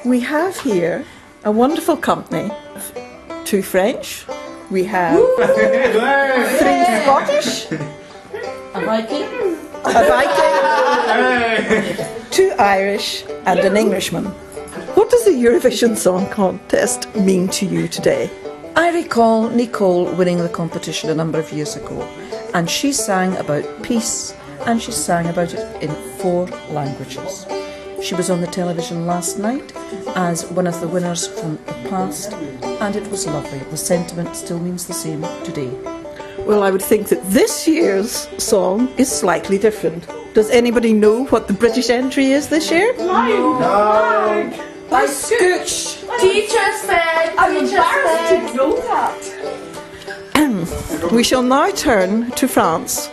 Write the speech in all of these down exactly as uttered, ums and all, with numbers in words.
We have here a wonderful company. Two French, we have three Scottish, A Viking, a Viking, two Irish and an Englishman. What does the Eurovision Song Contest mean to you today? I recall Nicole winning the competition a number of years ago, and she sang about peace, and she sang about it in four languages. She was on the television last night as one of the winners from the past, and it was lovely. The sentiment still means the same today. Well, I would think that this year's song is slightly different. Does anybody know what the British entry is this year? No. No. By Scooch. Teacher said. I'm embarrassed to know that. We shall now turn to France.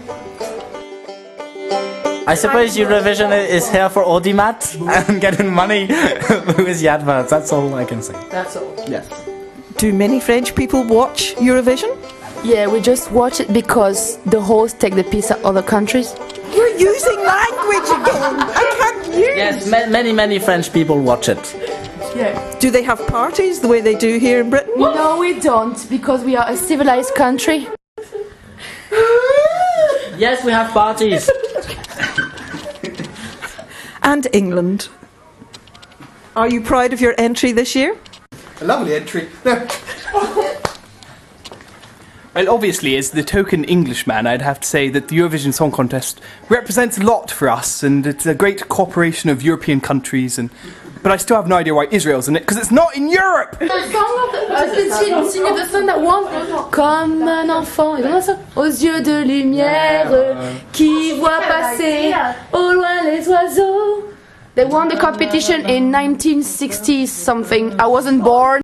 I suppose Eurovision is here for Audimat and getting money with the adverts. That's all I can say. That's all. Yes. Do many French people watch Eurovision? Yeah, we just watch it because the hosts take the piece at other countries. You're using language again. I can't use. Yes, ma many, many French people watch it. Yeah. Do they have parties the way they do here in Britain? No, we don't, because we are a civilized country. Yes, we have parties. And England. Are you proud of your entry this year? A lovely entry. No. Well, obviously, as the token Englishman, I'd have to say that the Eurovision Song Contest represents a lot for us, and it's a great cooperation of European countries. And but I still have no idea why Israel's in it, because it's not in Europe. The song of the, uh, it's sing the song that won. Comme un enfant, you know, aux yeux de lumière, qui voit passer au loin les oiseaux. They won the competition in nineteen sixty something. I wasn't born.